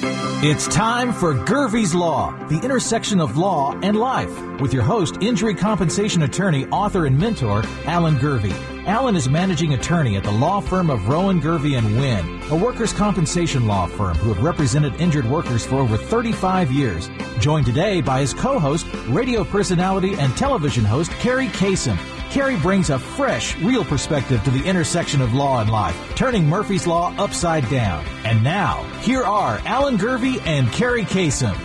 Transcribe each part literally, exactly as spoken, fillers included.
It's time for Gervie's Law, the intersection of law and life, with your host, injury compensation attorney, author, and mentor, Alan Gervie. Alan is managing attorney at the law firm of Rowan, Gervie and Wynn, a workers' compensation law firm who have represented injured workers for over thirty-five years. Joined today by his co-host, radio personality and television host, Carrie Kasem. Carrie brings a fresh, real perspective to the intersection of law and life, turning Murphy's Law upside down. And now, here are Alan Gervie and Carrie Kasem.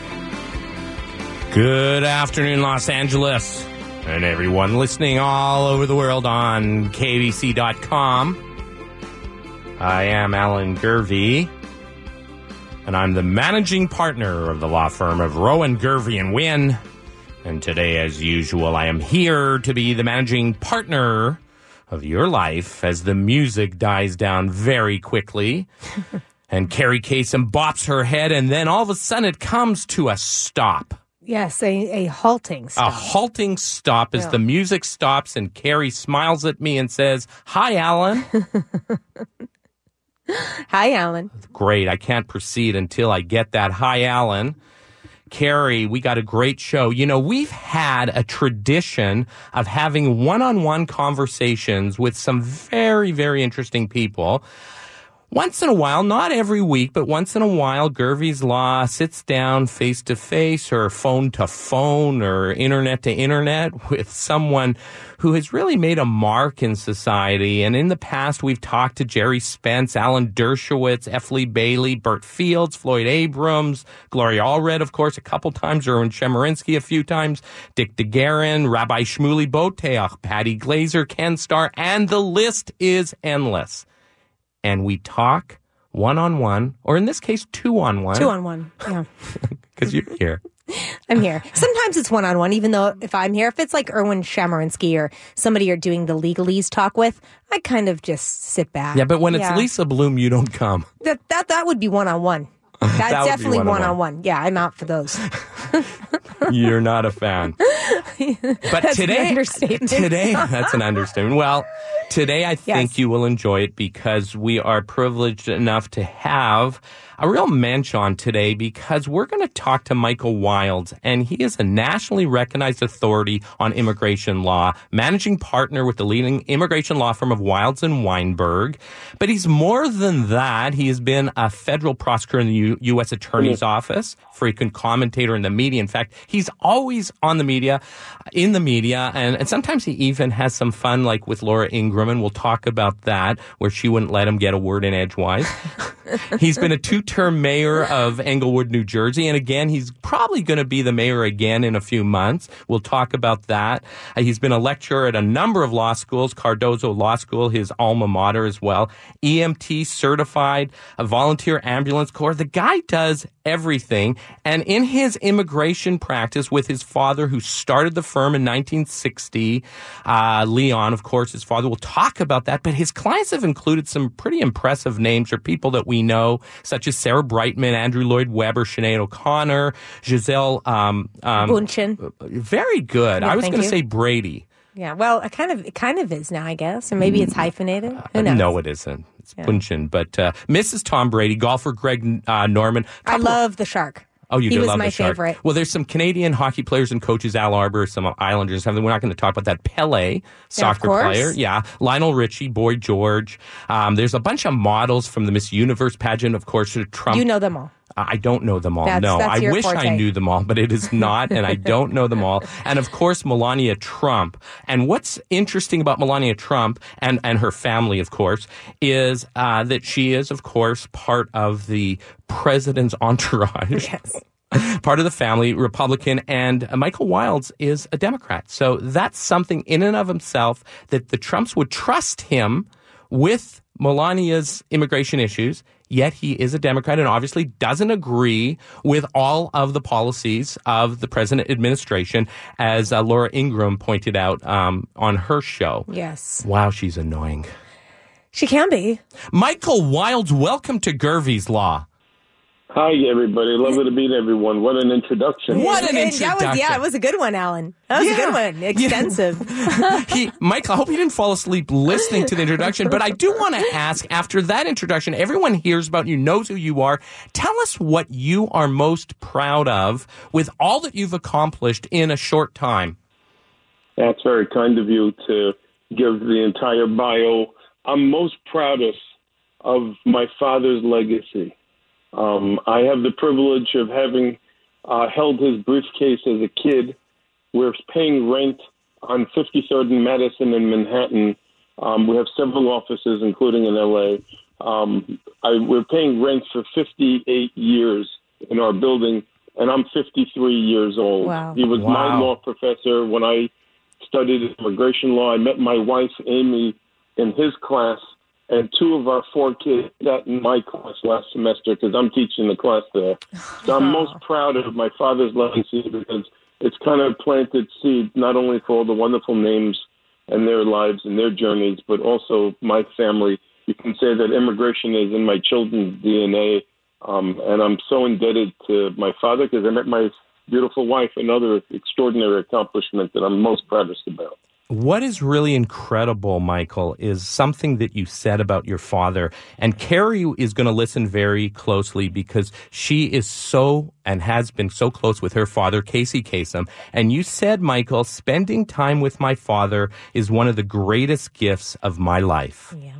Good afternoon, Los Angeles, and everyone listening all over the world on K B C dot com. I am Alan Gervie, and I'm the managing partner of the law firm of Rowan, Gervie and Wynn. And today, as usual, I am here to be the managing partner of your life as the music dies down very quickly. And Carrie Kasem bops her head, and then all of a sudden it comes to a stop. Yes, a, a halting stop. A halting stop as Yeah. the music stops, and Carrie smiles at me and says, "Hi, Alan." Hi, Alan. Great. I can't proceed until I get that "Hi, Alan." Carrie, we got a great show. You know, we've had a tradition of having one-on-one conversations with some very, very interesting people. Once in a while, not every week, but once in a while, Gervie's Law sits down face-to-face or phone-to-phone or internet-to-internet with someone who has really made a mark in society. And in the past, we've talked to Jerry Spence, Alan Dershowitz, F. Lee Bailey, Bert Fields, Floyd Abrams, Gloria Allred, of course, a couple times, Erwin Chemerinsky a few times, Dick DeGuerin, Rabbi Shmuley Boteach, Patty Glazer, Ken Starr, and the list is endless. And we talk one-on-one, or in this case, two-on-one. Two-on-one, yeah. Because you're here. I'm here. Sometimes it's one-on-one, even though if I'm here, if it's like Erwin Chemerinsky or somebody you're doing the legalese talk with, I kind of just sit back. Yeah, but when it's Yeah. Lisa Bloom, you don't come. That, that, that would be one-on-one. That's That would be definitely one-on-one. one-on-one. Yeah, I'm out for those. You're not a fan. But That's today, an understatement. today, that's an understatement. Well, today I think Yes. you will enjoy it because we are privileged enough to have a real mensch on today because we're going to talk to Michael Wilds, and he is a nationally recognized authority on immigration law, managing partner with the leading immigration law firm of Wilds and Weinberg. But he's more than that. He has been a federal prosecutor in the U- U.S. Attorney's Office, frequent commentator in the media. In fact, he's always on the media, in the media, and, and sometimes he even has some fun, like with Laura Ingraham, and we'll talk about that, where she wouldn't let him get a word in edgewise. He's been a two-term mayor of Englewood, New Jersey, and again, he's probably going to be the mayor again in a few months. We'll talk about that. Uh, he's been a lecturer at a number of law schools, Cardozo Law School, his alma mater as well, E M T certified, a volunteer ambulance corps. The guy does everything, and in his immigration practice with his father, who started the firm in nineteen sixty, uh, Leon, of course, his father, we'll talk about that, but his clients have included some pretty impressive names or people that we know, such as Sarah Brightman, Andrew Lloyd Webber, Sinead O'Connor, Giselle um, um, Bündchen. Very good. Yeah, I was thank going to you. say Brady. Yeah, well, it kind of it kind of is now, I guess. Or maybe it's hyphenated. Who Uh, knows? no, it isn't. It's Yeah. Bündchen. But uh, Missus Tom Brady, golfer Greg uh, Norman. I Couple- love the shark. Oh, you he do was love my the Shark. favorite. Well, there's some Canadian hockey players and coaches, Al Arbor, some Islanders, something. We're not going to talk about that. Pele, soccer course. player. Yeah. Lionel Richie, Boy George. Um, there's a bunch of models from the Miss Universe pageant, of course, to Trump. You know them all. I don't know them all. That's- no, that's I your wish I forte. knew them all, but it is not, and I don't know them all. And of course, Melania Trump. And what's interesting about Melania Trump and, and her family, of course, is uh, that she is, of course, part of the president's entourage. Yes. Part of the family, Republican, and uh, Michael Wilds is a Democrat. So that's something in and of himself that the Trumps would trust him with Melania's immigration issues, yet he is a Democrat and obviously doesn't agree with all of the policies of the present administration, as uh, Laura Ingraham pointed out um, on her show. Yes. Wow, she's annoying. She can be. Michael Wilds, welcome to Gervie's Law. Hi, everybody. Lovely to meet everyone. What an introduction. What an And introduction. That was, yeah, it was a good one, Alan. That was Yeah. a good one. Extensive. Yeah. he, Michael, I hope you didn't fall asleep listening to the introduction, but I do want to ask, after that introduction, everyone hears about you, knows who you are. Tell us what you are most proud of with all that you've accomplished in a short time. That's very kind of you to give the entire bio. I'm most proudest of my father's legacy. Um, I have the privilege of having uh, held his briefcase as a kid. We're paying rent on fifty-third and Madison in Manhattan. Um, we have several offices, including in L A. Um, I, we're paying rent for fifty-eight years in our building, and I'm fifty-three years old. Wow. He was Wow. my law professor when I studied immigration law. I met my wife, Amy, in his class. And two of our four kids sat in my class last semester because I'm teaching the class there. So I'm most proud of my father's legacy because it's kind of planted seeds not only for all the wonderful names and their lives and their journeys, but also my family. You can say that immigration is in my children's D N A. Um, and I'm so indebted to my father because I met my beautiful wife, another extraordinary accomplishment that I'm most proudest about. What is really incredible, Michael, is something that you said about your father. And Carrie is going to listen very closely because she is so and has been so close with her father, Casey Kasem. And you said, Michael, spending time with my father is one of the greatest gifts of my life. Yeah.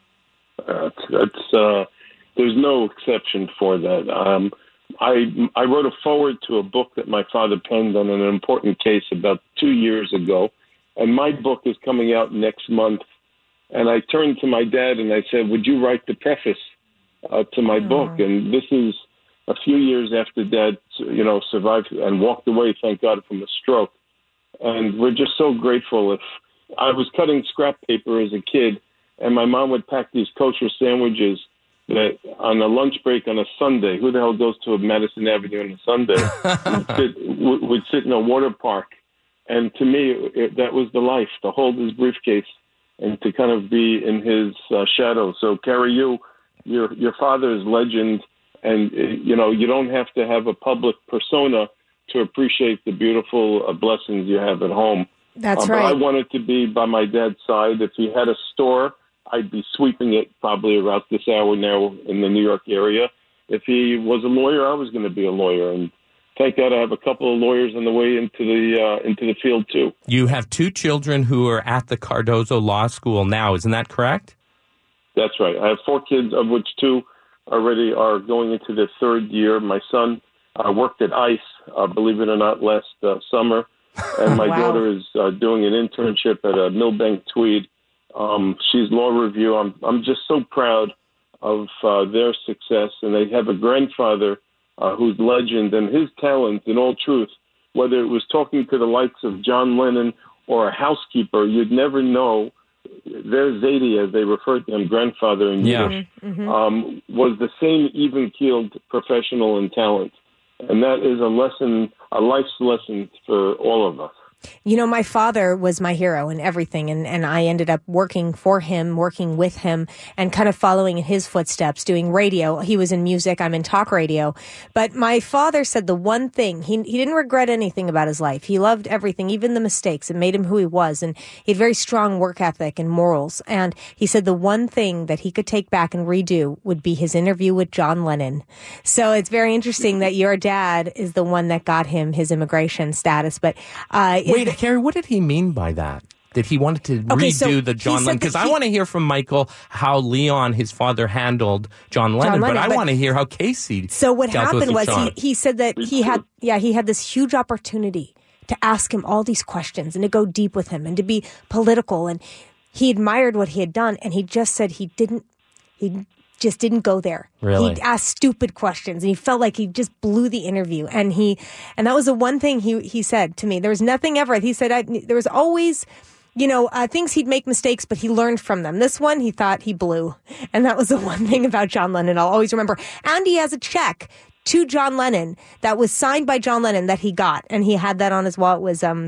Uh, that's, uh, there's no exception for that. Um, I I wrote a foreword to a book that my father penned on an important case about two years ago. And my book is coming out next month. And I turned to my dad and I said, would you write the preface uh, to my oh. book? And this is a few years after Dad, you know, survived and walked away, thank God, from a stroke. And we're just so grateful. If I was cutting scrap paper as a kid, and my mom would pack these kosher sandwiches that on a lunch break on a Sunday, who the hell goes to a Madison Avenue on a Sunday, would, sit, would, would sit in a water park. And to me, it, that was the life, to hold his briefcase and to kind of be in his uh, shadow. So, Carrie, you, your your father's legend, and, uh, you know, you don't have to have a public persona to appreciate the beautiful uh, blessings you have at home. That's uh, right. But I wanted to be by my dad's side. If he had a store, I'd be sweeping it probably about this hour now in the New York area. If he was a lawyer, I was going to be a lawyer. And thank God I have a couple of lawyers on the way into the uh, into the field, too. You have two children who are at the Cardozo Law School now. Isn't that correct? That's right. I have four kids, of which two already are going into their third year. My son uh, worked at ICE, uh, believe it or not, last uh, summer. And my Wow. daughter is uh, doing an internship at uh, Millbank Tweed. Um, she's law review. I'm I'm just so proud of uh, their success. And they have a grandfather Uh, whose legend and his talent, in all truth, whether it was talking to the likes of John Lennon or a housekeeper, you'd never know. Their Zadie, as they referred to him, grandfather in Yeah. Yiddish, Mm-hmm. um, was the same even-keeled professional in talent. And that is a lesson, a life's lesson for all of us. You know, my father was my hero in everything, and, and I ended up working for him, working with him, and kind of following in his footsteps, doing radio. He was in music, I'm in talk radio. But my father said the one thing, he he didn't regret anything about his life. He loved everything, even the mistakes. It made him who he was, and he had very strong work ethic and morals. And he said the one thing that he could take back and redo would be his interview with John Lennon. So it's very interesting that your dad is the one that got him his immigration status. But uh, Wait, Carrie, what did he mean by that? That he wanted to Okay, redo so the he John said Lennon? Because that I he- want to hear from Michael how Leon, his father, handled John Lennon, Lennon, but I but- want to hear how Casey So what dealt with happened was John. he, he said that he had, yeah, he had this huge opportunity to ask him all these questions and to go deep with him and to be political. And he admired what he had done. And he just said he didn't, he just didn't go there. Really? He asked stupid questions and he felt like he just blew the interview. And he, and that was the one thing he, he said to me. There was nothing ever. He said, I, there was always, you know, uh, things he'd make mistakes, but he learned from them. This one, he thought he blew. And that was the one thing about John Lennon I'll always remember. And he has a check to John Lennon that was signed by John Lennon that he got. And he had that on his wall. It was, um,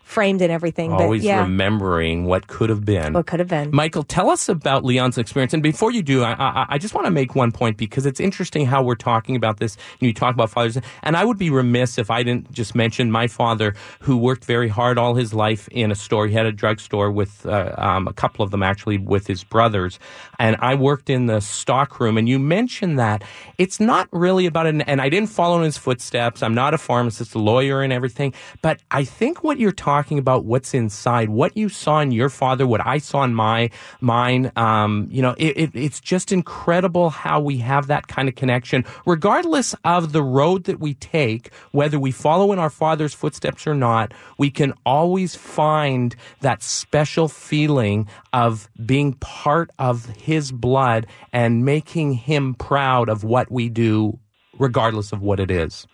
framed and everything. Always but, yeah. remembering what could have been. What could have been. Michael, tell us about Leon's experience. And before you do, I, I, I just want to make one point, because it's interesting how we're talking about this. You talk about fathers. And I would be remiss if I didn't just mention my father, who worked very hard all his life in a store. He had a drugstore with uh, um, a couple of them, actually, with his brothers. And I worked in the stock room. And you mentioned that it's not really about it. And I didn't follow in his footsteps. I'm not a pharmacist, a lawyer and everything. But I think what you're talking about, what's inside, what you saw in your father, what I saw in my mine, um, you know, it, it, it's just incredible how we have that kind of connection, regardless of the road that we take, whether we follow in our father's footsteps or not. We can always find that special feeling of being part of his blood and making him proud of what we do, regardless of what it is.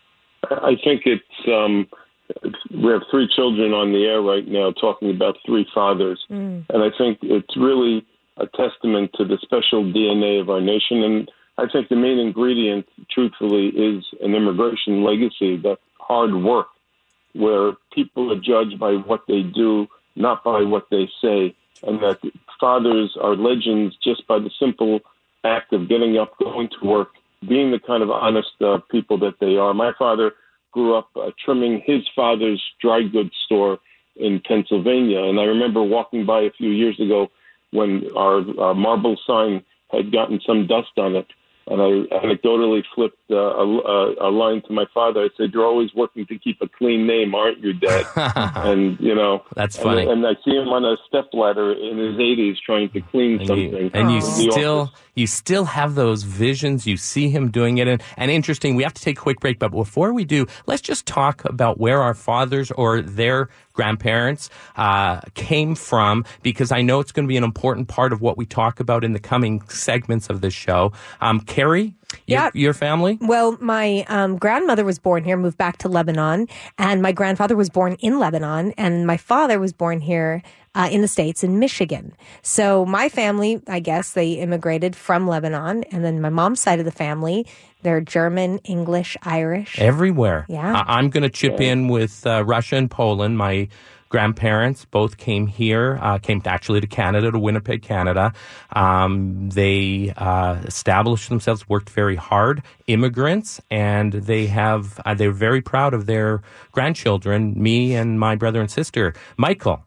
I think it's, um, we have three children on the air right now talking about three fathers. Mm. And I think it's really a testament to the special D N A of our nation. And I think the main ingredient, truthfully, is an immigration legacy, that hard work, where people are judged by what they do, not by what they say. And that fathers are legends just by the simple act of getting up, going to work, being the kind of honest uh, people that they are. My father grew up uh, trimming his father's dry goods store in Pennsylvania. And I remember walking by a few years ago when our, our marble sign had gotten some dust on it. And I anecdotally flipped uh, a, a line to my father. I said, "You're always working to keep a clean name, aren't you, Dad?" And, you know. That's funny. And, and I see him on a stepladder in his eighties trying to clean and something. You, and you oh. still you still have those visions. You see him doing it. And, and interesting, we have to take a quick break. But before we do, let's just talk about where our fathers or their grandparents uh, came from, because I know it's going to be an important part of what we talk about in the coming segments of this show. Um, Carrie, yeah. your, your family? Well, my um, grandmother was born here, moved back to Lebanon, and my grandfather was born in Lebanon, and my father was born here uh, in the States, in Michigan. So my family, I guess, they immigrated from Lebanon, and then my mom's side of the family, they're German, English, Irish. Everywhere. Yeah. I- I'm going to chip yeah. in with uh, Russia and Poland. My grandparents both came here, uh, came to actually to Canada, to Winnipeg, Canada. Um, they uh, established themselves, worked very hard, immigrants, and they have uh, they're very proud of their grandchildren, me and my brother and sister. Michael.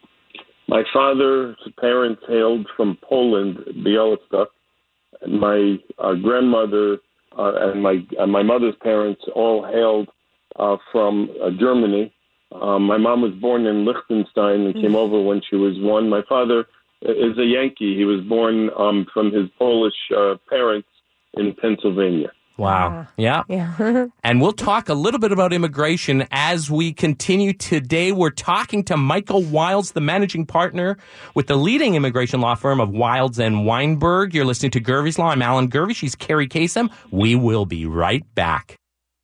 My father's parents hailed from Poland, Białystok, and my uh, grandmother uh, and my uh, my mother's parents all hailed uh, from uh, Germany. Um, my mom was born in Liechtenstein and came over when she was one. My father is a Yankee. He was born um, from his Polish uh, parents in Pennsylvania. Wow. Yeah. yeah. And we'll talk a little bit about immigration as we continue today. We're talking to Michael Wilds, the managing partner with the leading immigration law firm of Wilds and Weinberg. You're listening to Gervie's Law. I'm Alan Gervie. She's Carrie Kasem. We will be right back.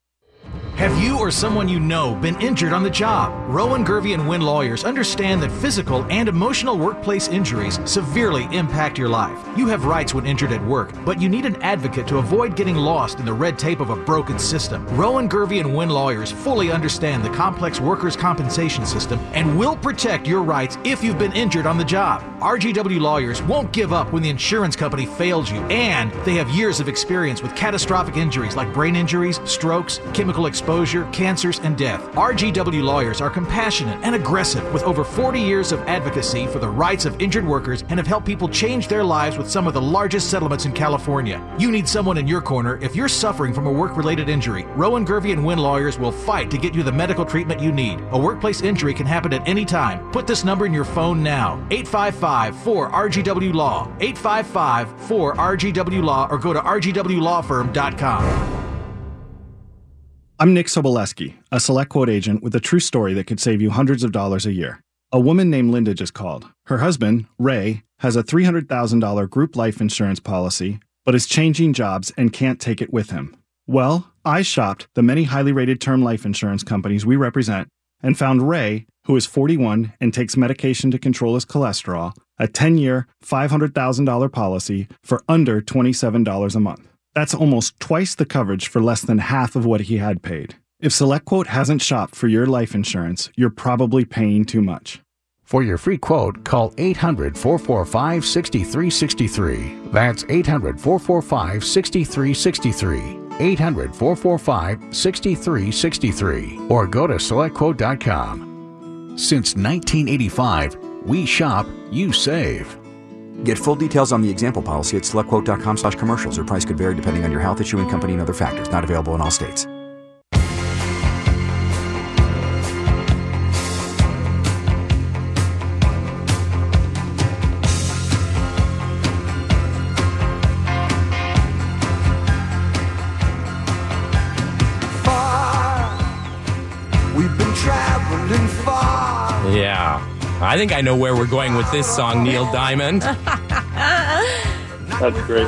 Have you or someone you know been injured on the job? Rowan, Gervie, and Wynn lawyers understand that physical and emotional workplace injuries severely impact your life. You have rights when injured at work, but you need an advocate to avoid getting lost in the red tape of a broken system. Rowan, Gervie, and Wynn lawyers fully understand the complex workers' compensation system and will protect your rights if you've been injured on the job. R G W lawyers won't give up when the insurance company fails you, and they have years of experience with catastrophic injuries like brain injuries, strokes, chemical exposure, cancers, and death. R G W lawyers are compassionate and aggressive with over forty years of advocacy for the rights of injured workers and have helped people change their lives with some of the largest settlements in California. You need someone in your corner if you're suffering from a work-related injury. Rowan, Gervie, and Wynn lawyers will fight to get you the medical treatment you need. A workplace injury can happen at any time. Put this number in your phone now. eight five five, four R G W Law. eight five five, four R G W Law or go to R G W law firm dot com. I'm Nick Soboleski, a Select Quote agent with a true story that could save you hundreds of dollars a year. A woman named Linda just called. Her husband, Ray, has a three hundred thousand dollars group life insurance policy, but is changing jobs and can't take it with him. Well, I shopped the many highly rated term life insurance companies we represent and found Ray, who is forty-one and takes medication to control his cholesterol, a ten-year, five hundred thousand dollars policy for under twenty-seven dollars a month. That's almost twice the coverage for less than half of what he had paid. If SelectQuote hasn't shopped for your life insurance, you're probably paying too much. For your free quote, call eight hundred, four four five, six three six three. That's eight hundred, four four five, six three six three. eight hundred, four four five, six three six three. Or go to select quote dot com. Since nineteen eighty-five, we shop, you save. Get full details on the example policy at select quote dot com slash commercials. Or price could vary depending on your health, issuing company, and other factors. Not available in all states. Yeah. I think I know where we're going with this song, Neil Diamond. That's great.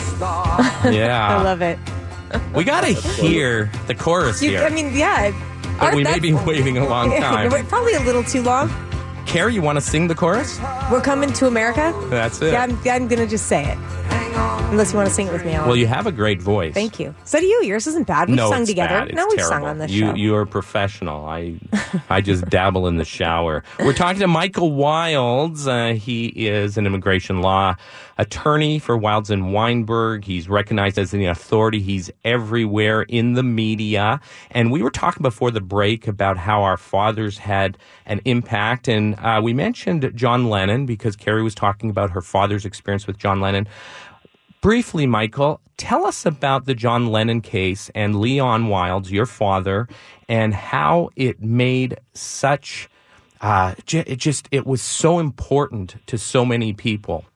Yeah. I love it. We got to hear the chorus You, here. I mean, yeah. but Art, we may that's- be waiting a long time. Probably a little too long. Carrie, you want to sing the chorus? We're coming to America? That's it. Yeah, I'm, I'm going to just say it. Unless you want to sing it with me, Alan. Well, you have a great voice. Thank you. So do you. Yours isn't bad. We've no, sung it's together. Bad. It's no, we've terrible. sung on this you, show. You are a professional. I I just dabble in the shower. We're talking to Michael Wilds. Uh, he is an immigration law attorney for Wilds and Weinberg. He's recognized as an authority. He's everywhere in the media. And we were talking before the break about how our fathers had an impact. And uh, we mentioned John Lennon because Carrie was talking about her father's experience with John Lennon. Briefly, Michael, tell us about the John Lennon case and Leon Wilds, your father, and how it made such, uh, j- it just, it was so important to so many people.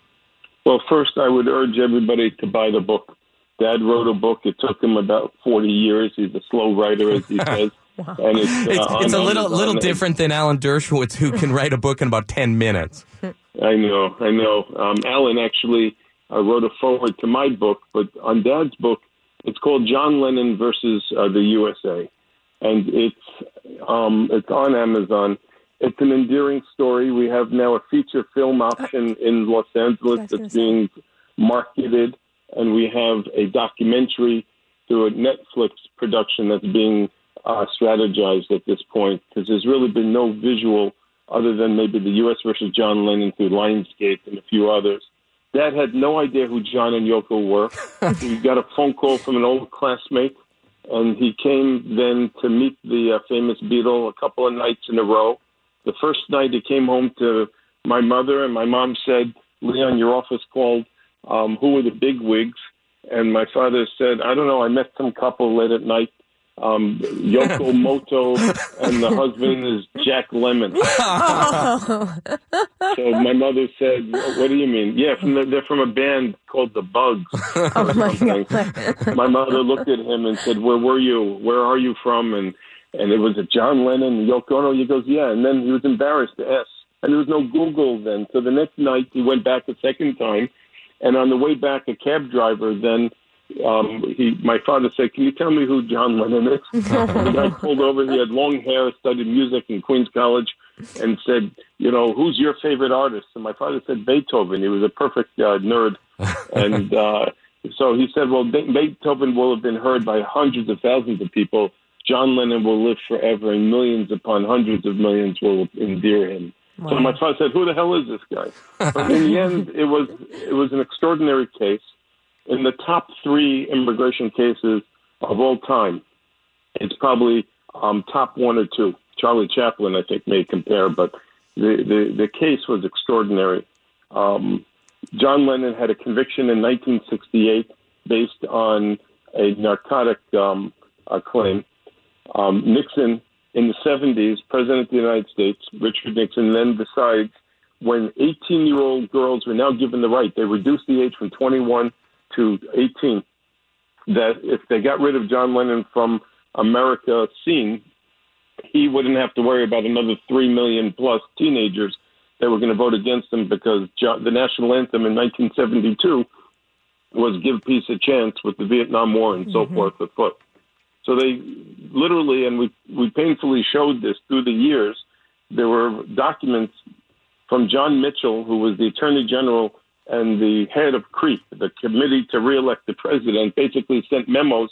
Well, first, I would urge everybody to buy the book. Dad wrote a book. It took him about forty years. He's a slow writer, as he says. Wow. And it's, uh, It's, it's a on little Amazon. little different than Alan Dershowitz, who can write a book in about ten minutes. I know, I know. Um, Alan actually uh, wrote a foreword to my book, but on Dad's book, it's called John Lennon versus uh, the U S A, and it's um, it's on Amazon. It's an endearing story. We have now a feature film option in Los Angeles that's being marketed, and we have a documentary through a Netflix production that's being uh, strategized at this point, because there's really been no visual other than maybe the U S versus John Lennon through Lionsgate and a few others. Dad had no idea who John and Yoko were. He got a phone call from an old classmate, and he came then to meet the uh, famous Beatle a couple of nights in a row. The first night he came home to my mother, and my mom said, Leon, your office called. Um, who were the big wigs? And my father said, I don't know, I met some couple late at night. Um, Yoko Moto, and the husband is Jack Lemmon. So my mother said, what do you mean? Yeah, from the, they're from a band called The Bugs. Oh, my God. My mother looked at him and said, where were you? Where are you from? And and it was a John Lennon and Yoko Ono. He goes, yeah. And then he was embarrassed to ask. And there was no Google then. So the next night he went back a second time. And on the way back, a cab driver then, um, he, my father said, can you tell me who John Lennon is? The guy pulled over. He had long hair, studied music in Queens College, and said, you know, who's your favorite artist? And my father said Beethoven. He was a perfect uh, nerd. And uh, so he said, well, Be- Beethoven will have been heard by hundreds of thousands of people. John Lennon will live forever, and millions upon hundreds of millions will endear him. Wow. So my father said, who the hell is this guy? But in the end, it was it was an extraordinary case. In the top three immigration cases of all time, it's probably um, top one or two. Charlie Chaplin, I think, may compare, but the, the, the case was extraordinary. Um, John Lennon had a conviction in nineteen sixty-eight based on a narcotic um, uh, claim. Um, Nixon, in the seventies, President of the United States, Richard Nixon, then decides when eighteen-year-old girls were now given the right, they reduced the age from twenty-one to eighteen, that if they got rid of John Lennon from America scene, he wouldn't have to worry about another three million plus teenagers that were going to vote against him, because John, the national anthem in nineteen seventy-two was Give Peace a Chance, with the Vietnam War and so mm-hmm. forth afoot. So they literally, and we, we painfully showed this through the years, there were documents from John Mitchell, who was the Attorney General and the head of CREEP, the Committee to Re-elect the President, basically sent memos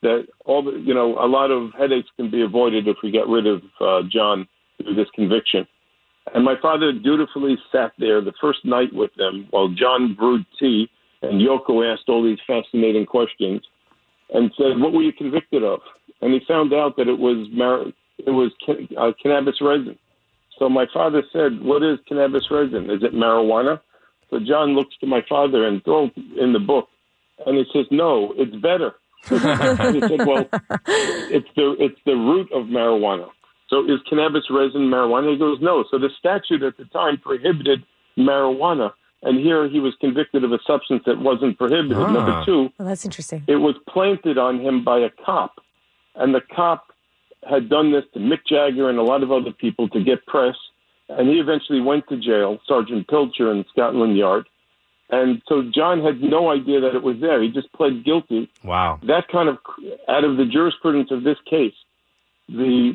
that all the, you know, a lot of headaches can be avoided if we get rid of uh, John through this conviction. And my father dutifully sat there the first night with them while John brewed tea and Yoko asked all these fascinating questions and said, "What were you convicted of?" And he found out that it was mar- it was can- uh, cannabis resin. So my father said, "What is cannabis resin? Is it marijuana?" So John looks to my father and throws in the book, and he says, "No, it's better." He said, "Well, it's the it's the root of marijuana. So is cannabis resin marijuana?" He goes, "No." So the statute at the time prohibited marijuana, and here he was convicted of a substance that wasn't prohibited. Ah. Number two, Well, that's interesting. it was planted on him by a cop, and the cop had done this to Mick Jagger and a lot of other people to get press, and he eventually went to jail, Sergeant Pilcher in Scotland Yard. And so John had no idea that it was there. He just pled guilty. Wow. That kind of, out of the jurisprudence of this case, the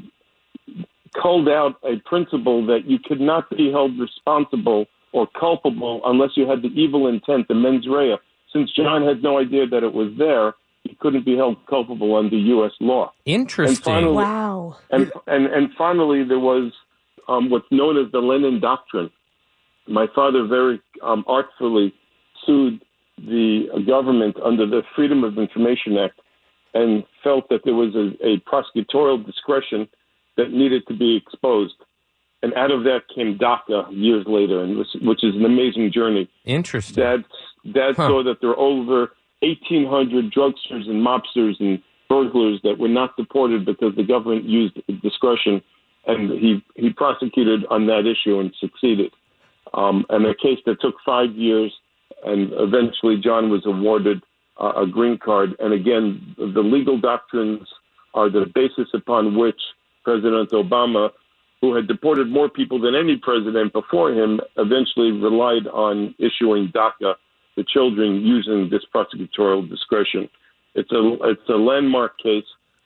culled out a principle that you could not be held responsible or culpable unless you had the evil intent, the mens rea. Since John had no idea that it was there, he couldn't be held culpable under U S law. Interesting. And finally, Wow. and, and, and finally, there was um, what's known as the Lenin Doctrine. My father very um, artfully sued the government under the Freedom of Information Act and felt that there was a, a prosecutorial discretion that needed to be exposed. And out of that came DACA years later, and which, which is an amazing journey. Interesting. Dad, Dad Huh. saw that there were over eighteen hundred drugsters and mobsters and burglars that were not deported because the government used discretion, and he, he prosecuted on that issue and succeeded. Um, and a case that took five years, and eventually John was awarded uh, a green card. And again, the legal doctrines are the basis upon which President Obama, who had deported more people than any president before him, eventually relied on issuing DACA to children using this prosecutorial discretion. It's a it's a landmark case.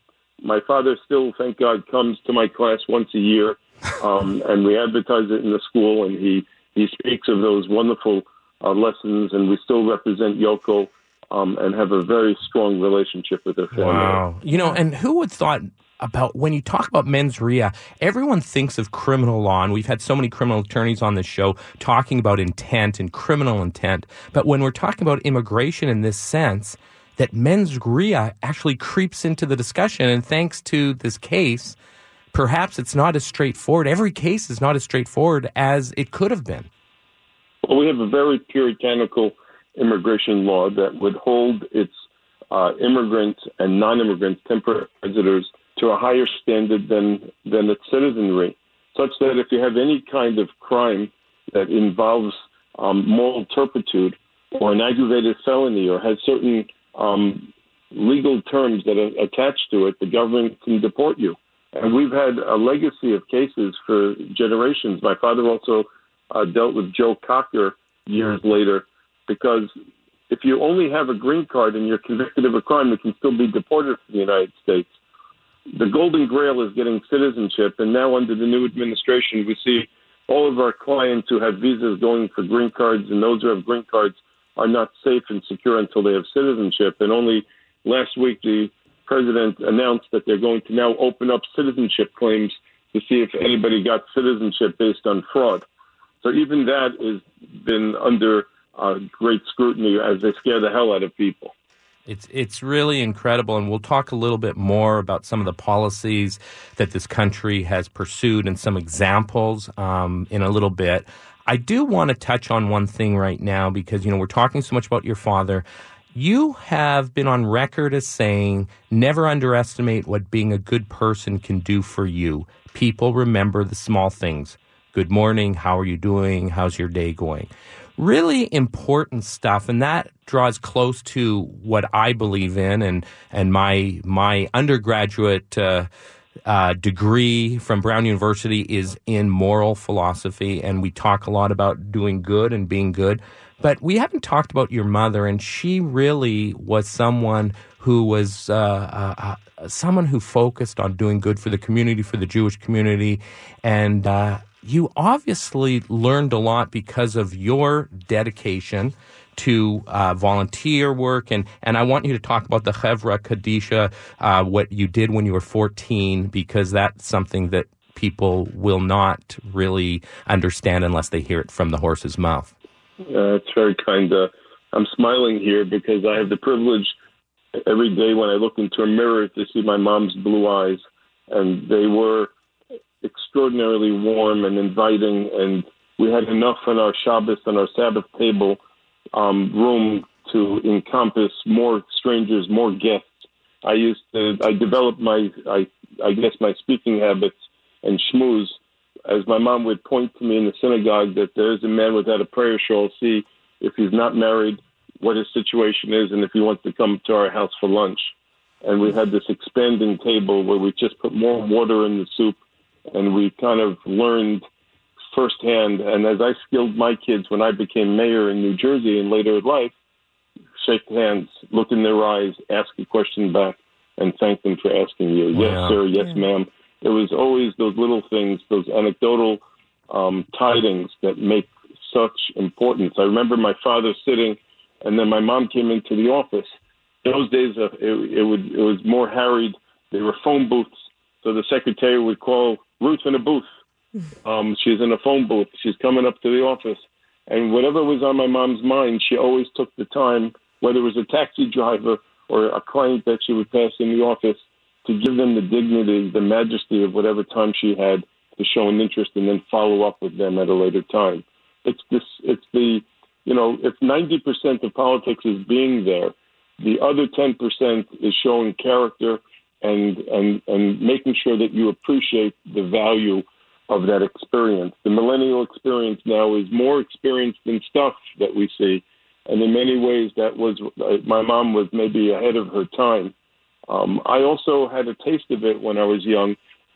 My father still, thank God, comes to my class once a year, um, and we advertise it in the school, and he, he speaks of those wonderful uh, lessons, and we still represent Yoko um, and have a very strong relationship with her family. Wow. You know, and who would thought about when you talk about mens rea, everyone thinks of criminal law, and we've had so many criminal attorneys on this show talking about intent and criminal intent. But when we're talking about immigration in this sense, that mens rea actually creeps into the discussion. And thanks to this case, perhaps it's not as straightforward. Every case is not as straightforward as it could have been. Well, we have a very puritanical immigration law that would hold its uh, immigrants and non-immigrants, temporary visitors, to a higher standard than than its citizenry, such that if you have any kind of crime that involves um, moral turpitude or an aggravated felony or has certain um, legal terms that are attached to it, the government can deport you. And we've had a legacy of cases for generations. My father also uh, dealt with Joe Cocker years later, because if you only have a green card and you're convicted of a crime, you can still be deported from the United States. The golden grail is getting citizenship, and now under the new administration, we see all of our clients who have visas going for green cards, and those who have green cards are not safe and secure until they have citizenship. And only last week, the president announced that they're going to now open up citizenship claims to see if anybody got citizenship based on fraud. So even that has been under uh, great scrutiny as they scare the hell out of people. It's it's really incredible, and we'll talk a little bit more about some of the policies that this country has pursued and some examples um, in a little bit. I do want to touch on one thing right now because, you know, we're talking so much about your father. You have been on record as saying, never underestimate what being a good person can do for you. People remember the small things. Good morning, how are you doing, how's your day going? Really important stuff, and that draws close to what I believe in, and and my my undergraduate uh, uh, degree from Brown University is in moral philosophy, and we talk a lot about doing good and being good. But we haven't talked about your mother, and she really was someone who was uh, uh, uh, someone who focused on doing good for the community, for the Jewish community, and uh, you obviously learned a lot because of your dedication to uh, volunteer work, and, and I want you to talk about the Chevra Kadisha, uh, what you did when you were fourteen, because that's something that people will not really understand unless they hear it from the horse's mouth. Uh, it's very kind. Uh, I'm smiling here because I have the privilege every day when I look into a mirror to see my mom's blue eyes, and they were extraordinarily warm and inviting, and we had enough on our Shabbos and our Sabbath table um, room to encompass more strangers, more guests. I used to, I developed my, I, I guess, my speaking habits and schmooze, as my mom would point to me in the synagogue that there's a man without a prayer shawl, see if he's not married, what his situation is, and if he wants to come to our house for lunch. And we had this expanding table where we just put more water in the soup, and we kind of learned firsthand. And as I skilled my kids when I became mayor in New Jersey and later in life, shake hands, look in their eyes, ask a question back, and thank them for asking you. Wow. Yes, sir. Yes, yeah. ma'am. It was always those little things, those anecdotal um, tidings that make such importance. I remember my father sitting, and then my mom came into the office. Those days, uh, it, it, would, it was more harried. There were phone booths, so the secretary would call Ruth in a booth. Um, she's in a phone booth. She's coming up to the office. And whatever was on my mom's mind, she always took the time, whether it was a taxi driver or a client that she would pass in the office, to give them the dignity, the majesty of whatever time she had to show an interest and then follow up with them at a later time. It's this, it's the, you know, if ninety percent of politics is being there, the other ten percent is showing character and, and, and making sure that you appreciate the value of that experience. The millennial experience now is more experienced than stuff that we see. And in many ways that was, my mom was maybe ahead of her time. Um, I also had a taste of it when I was young.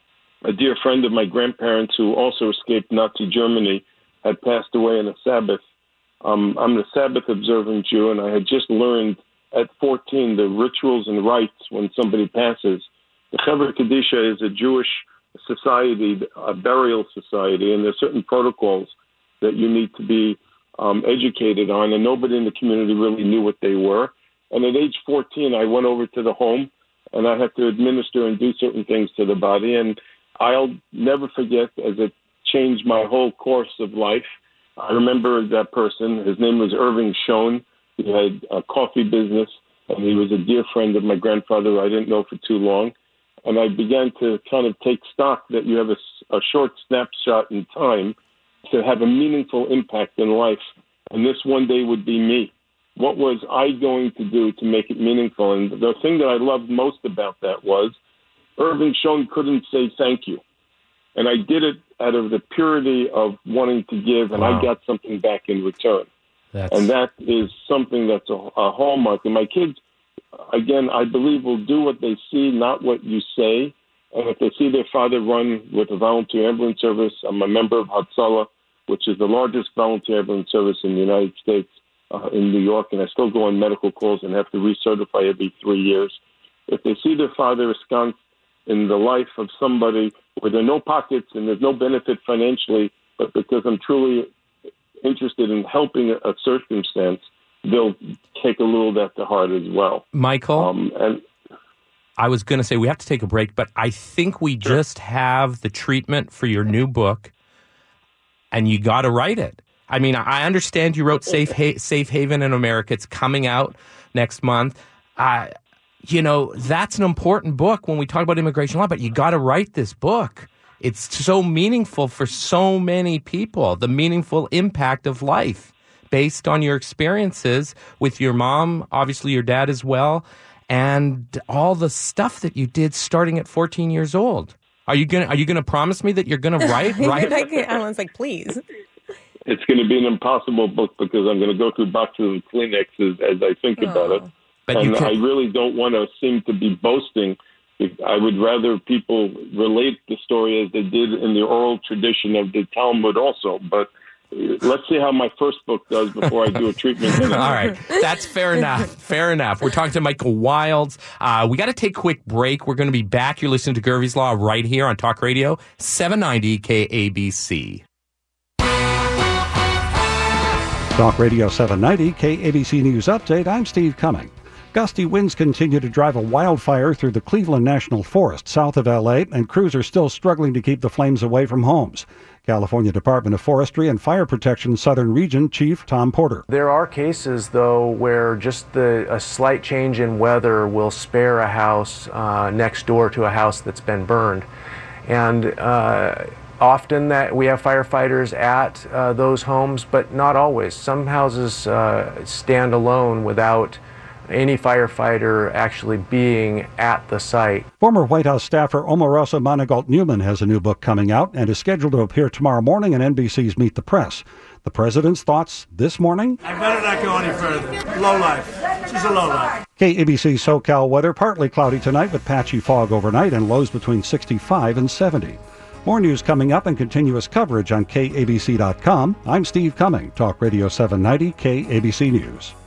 A dear friend of my grandparents who also escaped Nazi Germany had passed away on a Sabbath. Um, I'm a Sabbath-observant Jew, and I had just learned at fourteen the rituals and rites when somebody passes. The Chevra Kadisha is a Jewish society, a burial society, and there's certain protocols that you need to be um, educated on, and nobody in the community really knew what they were. And at age fourteen, I went over to the home, and I had to administer and do certain things to the body. And I'll never forget, as it changed my whole course of life. I remember that person. His name was Irving Schoen. He had a coffee business, and he was a dear friend of my grandfather I didn't know for too long. And I began to kind of take stock that you have a, a short snapshot in time to have a meaningful impact in life. And this one day would be me. What was I going to do to make it meaningful? And the thing that I loved most about that was Irving Schoen couldn't say thank you. And I did it out of the purity of wanting to give, and wow. I got something back in return. That's... And that is something that's a, a hallmark. And my kids, again, I believe will do what they see, not what you say. And if they see their father run with a volunteer ambulance service, I'm a member of Hatzalah, which is the largest volunteer ambulance service in the United States. Uh, in New York, and I still go on medical calls and have to recertify every three years. If they see their father ensconced in the life of somebody where there are no pockets and there's no benefit financially, but because I'm truly interested in helping a, a circumstance, they'll take a little of that to heart as well. Michael, um, and I was going to say we have to take a break, but I think we sure. just have the treatment for your new book, and you got to write it. I mean, I understand you wrote Safe ha- Safe Haven in America. It's coming out next month. Uh, you know, that's an important book when we talk about immigration law, but you got to write this book. It's so meaningful for so many people, the meaningful impact of life based on your experiences with your mom, obviously your dad as well, and all the stuff that you did starting at fourteen years old. Are you gonna Are you gonna promise me that you're gonna write? Right? Alan's like, please. It's going to be an impossible book because I'm going to go through boxes of Kleenexes as I think oh. about it. But and you can... I really don't want to seem to be boasting. I would rather people relate the story as they did in the oral tradition of the Talmud also. But let's see how my first book does before I do a treatment. All right. That's fair enough. Fair enough. We're talking to Michael Wilds. Uh, we got to take a quick break. We're going to be back. You're listening to Gervie's Law right here on Talk Radio, seven ninety K A B C. Talk Radio seven ninety, K A B C News Update. I'm Steve Cumming. Gusty winds continue to drive a wildfire through the Cleveland National Forest south of L A, and crews are still struggling to keep the flames away from homes. California Department of Forestry and Fire Protection Southern Region Chief Tom Porter. There are cases, though, where just the, a slight change in weather will spare a house uh, next door to a house that's been burned. And uh, often that we have firefighters at uh, those homes, but not always. Some houses uh, stand alone without any firefighter actually being at the site. Former White House staffer Omarosa Manigault-Newman has a new book coming out and is scheduled to appear tomorrow morning in N B C's Meet the Press. The president's thoughts this morning? I better not go any further. Low life. She's a low life. K A B C SoCal weather, partly cloudy tonight with patchy fog overnight and lows between sixty-five and seventy. More news coming up and continuous coverage on K A B C dot com. I'm Steve Cumming, Talk Radio seven ninety K A B C News.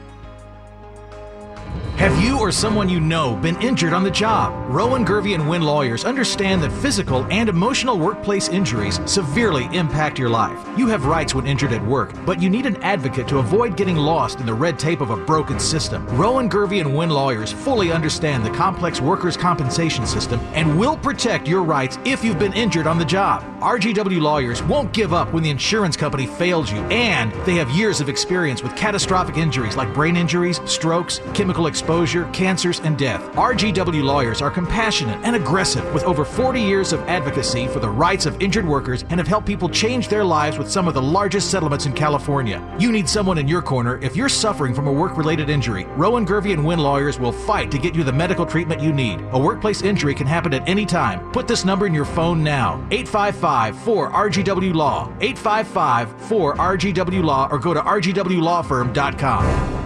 Have you or someone you know been injured on the job? Rowan, Gervie and Wynn lawyers understand that physical and emotional workplace injuries severely impact your life. You have rights when injured at work, but you need an advocate to avoid getting lost in the red tape of a broken system. Rowan, Gervie and Wynn lawyers fully understand the complex workers' compensation system and will protect your rights if you've been injured on the job. R G W lawyers won't give up when the insurance company failed you, and they have years of experience with catastrophic injuries like brain injuries, strokes, chemical exposure, cancers, and death. R G W lawyers are compassionate and aggressive with over forty years of advocacy for the rights of injured workers and have helped people change their lives with some of the largest settlements in California. You need someone in your corner if you're suffering from a work-related injury. Rowan, Gervie and Wynn lawyers will fight to get you the medical treatment you need. A workplace injury can happen at any time. Put this number in your phone now. eight five five, four R G W Law. eight five five, four R G W Law or go to R G W law firm dot com.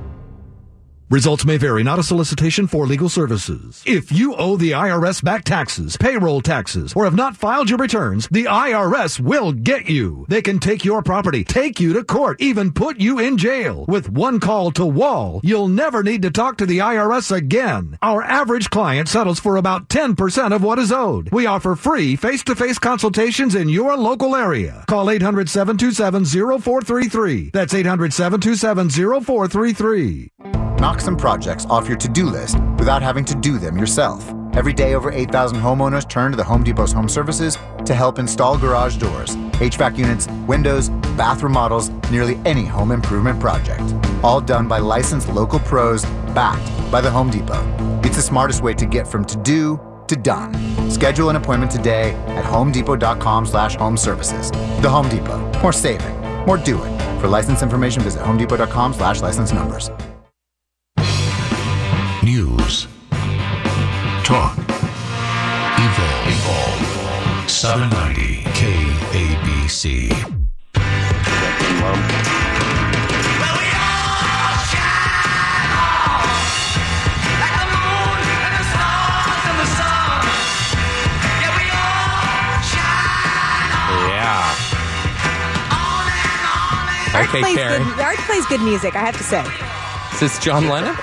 Results may vary, not a solicitation for legal services. If you owe the I R S back taxes, payroll taxes, or have not filed your returns, the I R S will get you. They can take your property, take you to court, even put you in jail. With one call to Wall, you'll never need to talk to the I R S again. Our average client settles for about ten percent of what is owed. We offer free face-to-face consultations in your local area. Call eight hundred, seven two seven, zero four three three. That's eight hundred, seven two seven, zero four three three. Knock some projects off your to-do list without having to do them yourself. Every day, over eight thousand homeowners turn to the Home Depot's home services to help install garage doors, H V A C units, windows, bathroom models, nearly any home improvement project. All done by licensed local pros, backed by the Home Depot. It's the smartest way to get from to-do to done. Schedule an appointment today at homedepot.com slash home services. The Home Depot. More saving. More doing. For license information, visit homedepot.com slash license numbers. News. Talk. Evolve. Evolve. seven ninety K A B C. Yeah. Art Okay, plays Carrie. good, Art plays good music, I have to say. Is this John Lennon?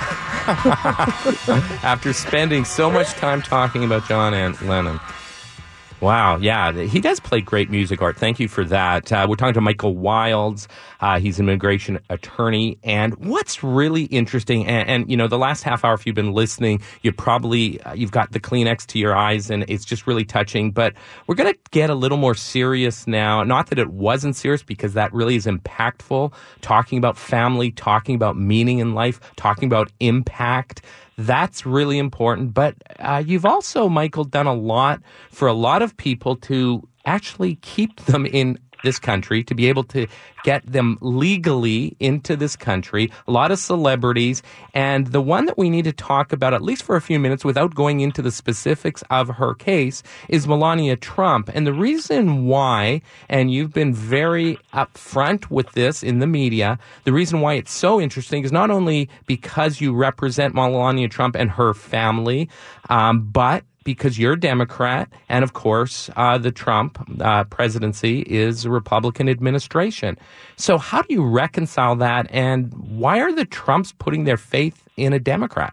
After spending so much time talking about John and Lennon. Wow, yeah, he does play great music, Art. Thank you for that. Uh, we're talking to Michael Wilds. Uh, he's an immigration attorney. And what's really interesting, and, and you know, the last half hour, if you've been listening, you probably, uh, you've got the Kleenex to your eyes, and it's just really touching. But we're going to get a little more serious now. Not that it wasn't serious, because that really is impactful. Talking about family, talking about meaning in life, talking about impact. That's really important. But uh, you've also, Michael, done a lot for a lot of people to actually keep them in this country, to be able to get them legally into this country. A lot of celebrities. And the one that we need to talk about, at least for a few minutes, without going into the specifics of her case, is Melania Trump. And the reason why, and you've been very upfront with this in the media, the reason why it's so interesting is not only because you represent Melania Trump and her family, um, but because you're a Democrat, and of course, uh, the Trump uh, presidency is a Republican administration. So how do you reconcile that, and why are the Trumps putting their faith in a Democrat?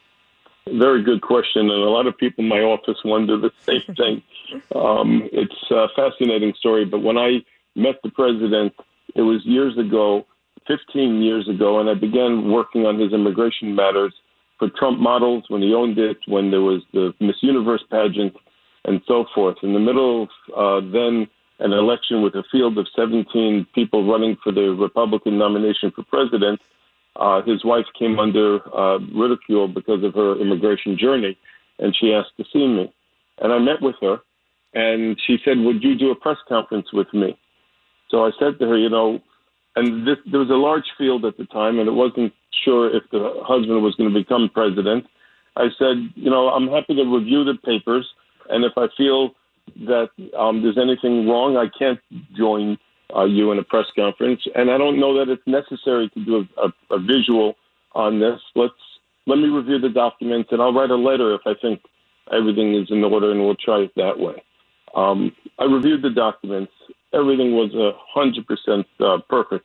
Very good question, and a lot of people in my office wonder the same thing. Um, it's a fascinating story, but when I met the president, it was years ago, fifteen years ago, and I began working on his immigration matters for Trump Models when he owned it, when there was the Miss Universe pageant, and so forth. In the middle of uh, then an election with a field of seventeen people running for the Republican nomination for president, uh, his wife came under uh, ridicule because of her immigration journey, and she asked to see me. And I met with her, and she said, would you do a press conference with me? So I said to her, you know, and this, there was a large field at the time, and it wasn't sure if the husband was going to become president. I said, you know, I'm happy to review the papers, and if I feel that um, there's anything wrong, I can't join uh, you in a press conference. And I don't know that it's necessary to do a, a, a visual on this. Let's let me review the documents, and I'll write a letter if I think everything is in order, and we'll try it that way. Um, I reviewed the documents. Everything was a hundred percent perfect.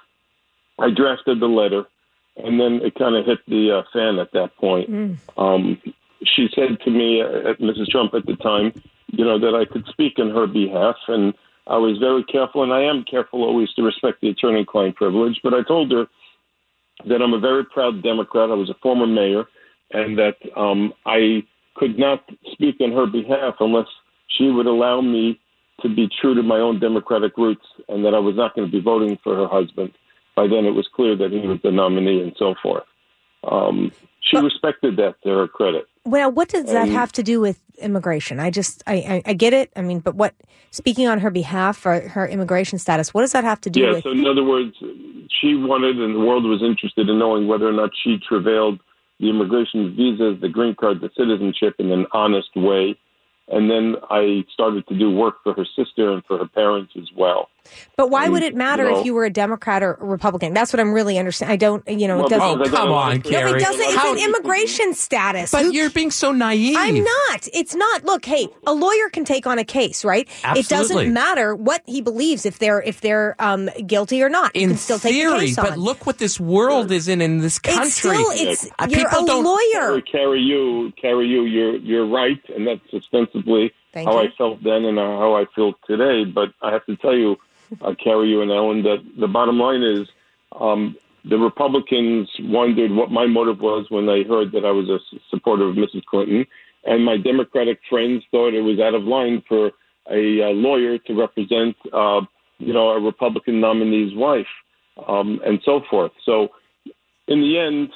I drafted the letter, and then it kind of hit the uh, fan at that point. Mm. Um, she said to me, uh, Missus Trump at the time, you know, that I could speak on her behalf, and I was very careful, and I am careful always to respect the attorney-client privilege, but I told her that I'm a very proud Democrat. I was a former mayor, and that um, I could not speak on her behalf unless she would allow me to be true to my own Democratic roots, and that I was not going to be voting for her husband. By then, it was clear that he was the nominee and so forth. Um, she but, respected that, to her credit. Well, what does that and, have to do with immigration? I just, I, I, I get it. I mean, but what, speaking on her behalf or her immigration status, what does that have to do yeah, with? Yeah, so in other words, she wanted, and the world was interested in knowing whether or not she travailed the immigration visas, the green card, the citizenship in an honest way. And then I started to do work for her sister and for her parents as well. But why and, would it matter you know, if you were a Democrat or a Republican? That's what I'm really understanding. I don't, you know, well, it doesn't. Oh, come on, Carrie. No, it doesn't. It's How, an immigration status. But Who, you're being so naive. I'm not. It's not. Look, hey, a lawyer can take on a case, right? Absolutely. It doesn't matter what he believes if they're if they're um, guilty or not. He in can still theory, take the case on. But look what this world is in in this country. It's still, it's, uh, you're people a don't, lawyer. Carrie, you, Carrie, you, you're you're right, and that's ostensibly Thank how you. I felt then and how I feel today. But I have to tell you, uh, Carrie, you and Ellen, that the bottom line is um, the Republicans wondered what my motive was when they heard that I was a supporter of Missus Clinton, and my Democratic friends thought it was out of line for a, a lawyer to represent, uh, you know, a Republican nominee's wife, um, and so forth. So, in the end,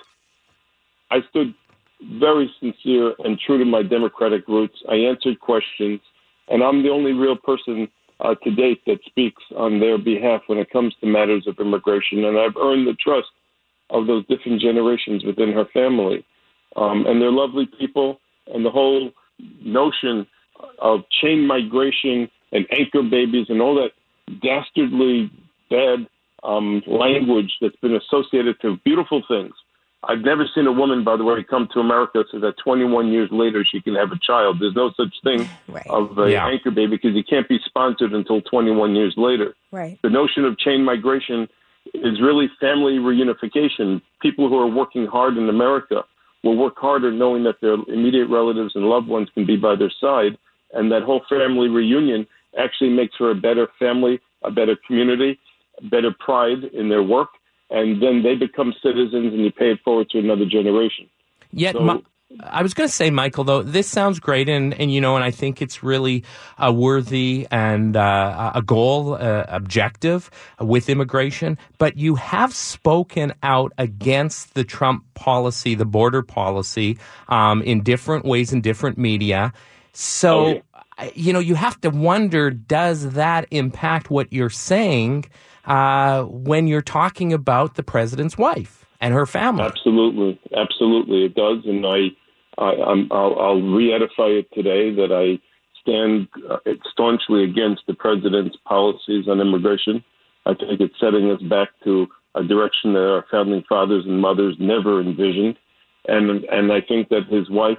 I stood very sincere and true to my Democratic roots. I answered questions, and I'm the only real person uh, to date that speaks on their behalf when it comes to matters of immigration, and I've earned the trust of those different generations within her family. Um, and they're lovely people, and the whole notion of chain migration and anchor babies and all that dastardly bad um, language that's been associated to beautiful things. I've never seen a woman, by the way, come to America so that twenty-one years later she can have a child. There's no such thing right. of an yeah. anchor baby because you can't be sponsored until twenty-one years later. Right. The notion of chain migration is really family reunification. People who are working hard in America will work harder knowing that their immediate relatives and loved ones can be by their side, and that whole family reunion actually makes for a better family, a better community, better pride in their work. And then they become citizens, and you pay it forward to another generation. Yet, so, my, I was going to say, Michael, though, this sounds great, and, and you know, and I think it's really a worthy and uh, a goal, uh, objective with immigration. But you have spoken out against the Trump policy, the border policy, um, in different ways in different media. So, oh, yeah. you know, you have to wonder, does that impact what you're saying Uh, when you're talking about the president's wife and her family? Absolutely, absolutely, it does, and I, I I'm, I'll, I'll re-edify it today that I stand uh, staunchly against the president's policies on immigration. I think it's setting us back to a direction that our founding fathers and mothers never envisioned, and and I think that his wife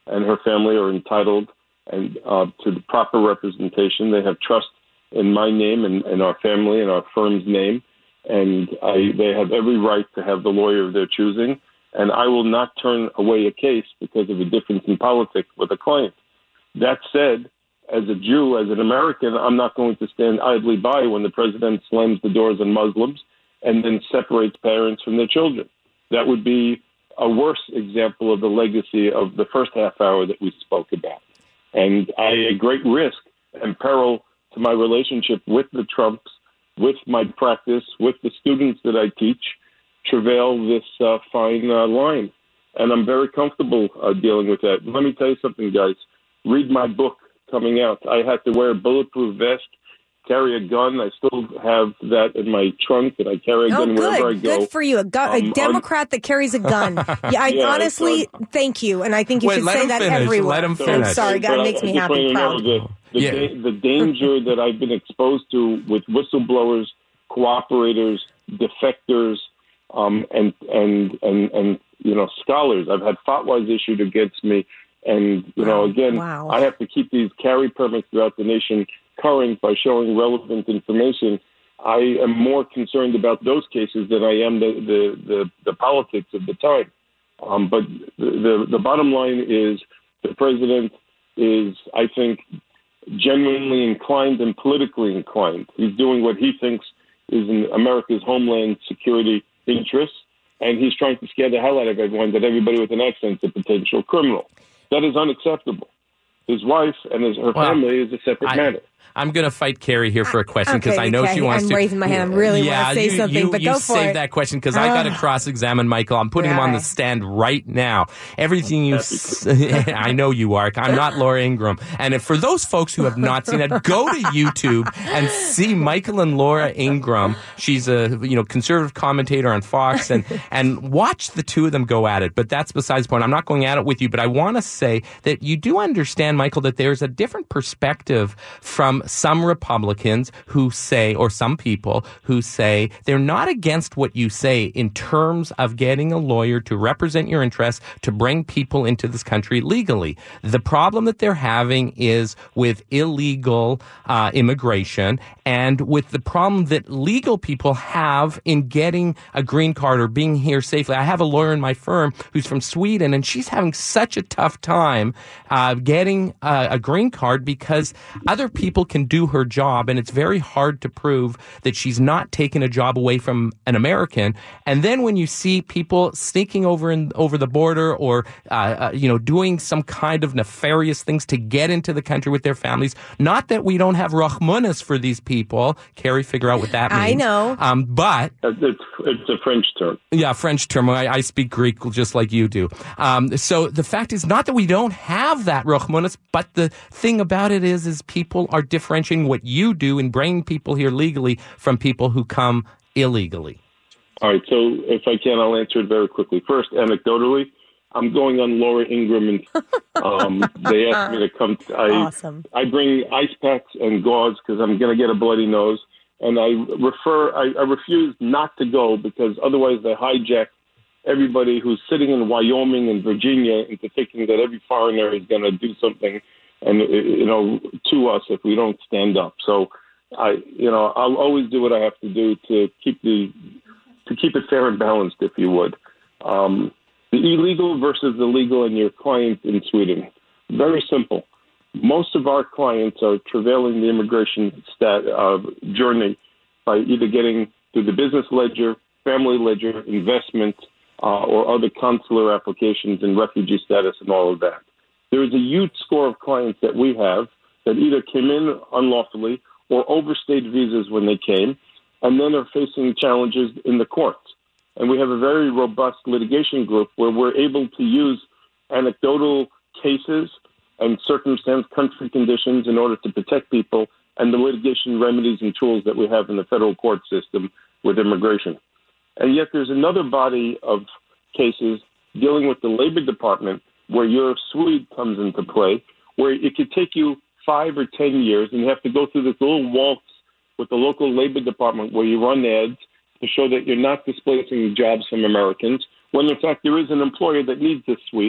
and her family are entitled and uh, to the proper representation. They have trust in my name and, and our family and our firm's name, and I, they have every right to have the lawyer of their choosing. And I will not turn away a case because of a difference in politics with a client. That said, as a Jew, as an American, I'm not going to stand idly by when the president slams the doors on Muslims and then separates parents from their children. That would be a worse example of the legacy of the first half hour that we spoke about. And I, at great risk and peril to my relationship with the Trumps, with my practice, with the students that I teach, travail this uh, fine uh, line. And I'm very comfortable uh, dealing with that. Let me tell you something, guys. Read my book coming out. I had to wear a bulletproof vest, carry a gun. I still have that in my trunk, and I carry a oh, gun good. wherever I go. Good for you. A, gu- um, a Democrat that carries a gun. Yeah, I yeah, honestly, uh, thank you. And I think you Wait, should let say him that finish. everywhere. Let him I'm finish. sorry, God But makes I me just happy, want to proud. know the, the, Yeah. da- the danger that I've been exposed to with whistleblowers, cooperators, defectors, um, and, and, and, and, you know, scholars. I've had fatwas issued against me. And, you know, again, Wow. I have to keep these carry permits throughout the nation current by showing relevant information. I am more concerned about those cases than I am the, the, the, the politics of the time. Um, but the, the, the bottom line is the president is, I think, genuinely inclined and politically inclined. He's doing what he thinks is in America's homeland security interests, and he's trying to scare the hell out of everyone that everybody with an accent is a potential criminal. That is unacceptable. His wife and his, her Well, family is a separate I, matter. I'm going to fight Carrie here for a question because Okay, I know okay, she wants I'm to. raising my hand. I really yeah, want to say you, something, you, but you go for save it. that question because I got to Ugh. cross-examine Michael. I'm putting him on the Okay. stand right now. Everything you, s- I know you are. I'm not Laura Ingraham. And if, for those folks who have not seen it, go to YouTube and see Michael and Laura Ingraham. She's a you know conservative commentator on Fox, and and watch the two of them go at it. But that's besides the point. I'm not going at it with you, but I want to say that you do understand, Michael, that there's a different perspective from some Republicans who say, or some people who say, they're not against what you say in terms of getting a lawyer to represent your interests, to bring people into this country legally. The problem that they're having is with illegal uh, immigration and with the problem that legal people have in getting a green card or being here safely. I have a lawyer in my firm who's from Sweden, and she's having such a tough time uh, getting uh, a green card because other people can do her job, and it's very hard to prove that she's not taking a job away from an American. And then when you see people sneaking over in, over the border or uh, uh, you know doing some kind of nefarious things to get into the country with their families, not that we don't have rachmanis for these people. Carrie, figure out what that means. I know. Um, but It's, it's a French term. yeah, French term. I, I speak Greek just like you do. Um, so the fact is not that we don't have that rachmanis, but the thing about it is, is people are differentiating what you do in bringing people here legally from people who come illegally. All right, so if I can, I'll answer it very quickly. First, anecdotally, I'm going on Laura Ingraham, and um, they asked me to come. To, I, Awesome. I bring ice packs and gauze because I'm going to get a bloody nose, and I refer. I, I refuse not to go because otherwise they hijack everybody who's sitting in Wyoming and Virginia into thinking that every foreigner is going to do something, and you know, to us if we don't stand up. So, I, you know, I'll always do what I have to do to keep the to keep it fair and balanced, if you would. Um, the illegal versus the legal and your client in Sweden. Very simple. Most of our clients are travailing the immigration stat, uh, journey by either getting through the business ledger, family ledger, investment, uh, or other consular applications and refugee status and all of that. There is a huge score of clients that we have that either came in unlawfully or overstayed visas when they came, and then are facing challenges in the courts. And we have a very robust litigation group where we're able to use anecdotal cases and circumstance country conditions in order to protect people and the litigation remedies and tools that we have in the federal court system with immigration. And yet there's another body of cases dealing with the Labor Department where your Swede comes into play, where it could take you five or ten years and you have to go through this little waltz with the local Labor Department where you run ads to show that you're not displacing jobs from Americans, when in fact there is an employer that needs this Swede,